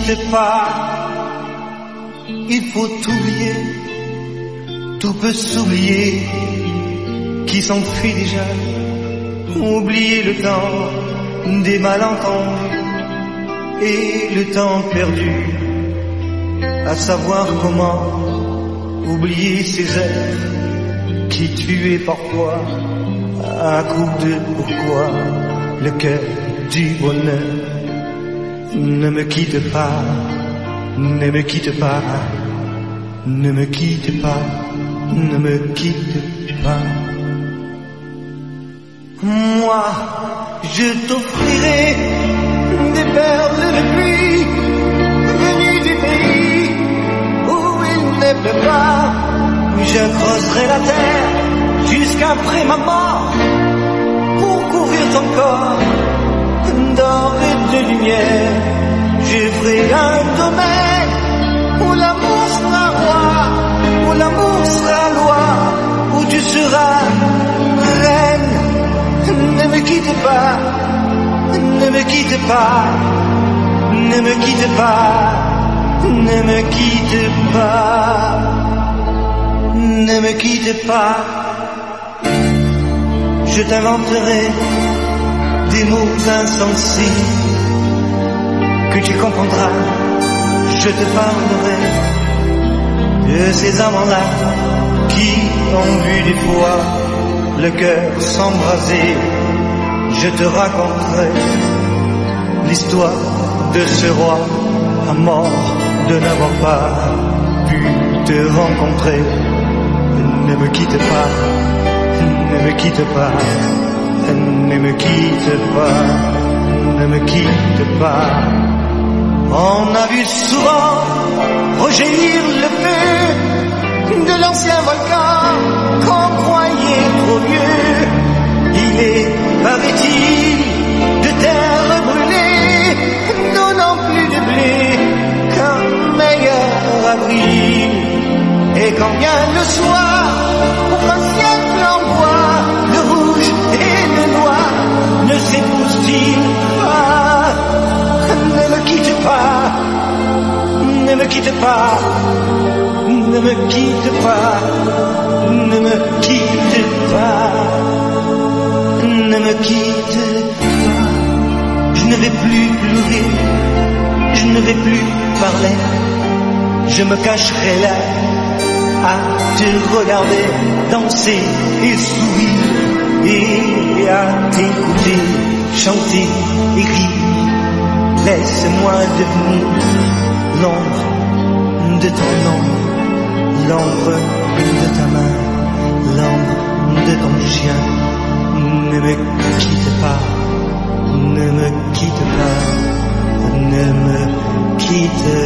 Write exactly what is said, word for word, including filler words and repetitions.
quitte pas. Il faut oublier, tout peut s'oublier, qui s'enfuit déjà. Oublier le temps des malentendus et le temps perdu, à savoir comment oublier ces heures qui tuaient parfois à coup de pourquoi. Le cœur du bonheur, ne me quitte pas, ne me quitte pas, ne me quitte pas, ne me quitte pas. Moi, je t'offrirai des perles de pluie venues du pays où il ne pleut pas. Je creuserai la terre jusqu'après ma mort pour couvrir ton corps d'or et de lumière. Je ferai un domaine où l'amour sera roi, où l'amour sera loi, où tu seras reine. Ne me quitte pas, ne me quitte pas, ne me quitte pas, ne me quitte pas, ne me quitte pas. Je t'inventerai des mots insensés que tu comprendras. Je te parlerai de ces amants-là qui ont vu des fois le cœur s'embraser. Je te raconterai l'histoire de ce roi à mort de n'avoir pas pu te rencontrer. Ne me quitte pas, ne me quitte pas, ne me quitte pas, ne me quitte pas. On a vu souvent rejaillir le feu de l'ancien volcan qu'on croyait trop vieux. Il est, paraît-il, de terre brûlée, donnant plus de blé qu'un meilleur abri. Et quand vient le soir, pour un ciel flamboie, le rouge et le noir ne s'épousent-ils pas? Ne me quitte pas, ne me quitte pas, ne me quitte pas, ne me quitte pas, ne me quitte pas. Je ne vais plus pleurer, je ne vais plus parler, je me cacherai là à te regarder danser et sourire et à t'écouter chanter et rire. Laisse-moi devenir l'ombre de ton nom, l'ombre de ta main, l'ombre de ton chien. Ne me quitte pas, ne me quitte pas, ne me quitte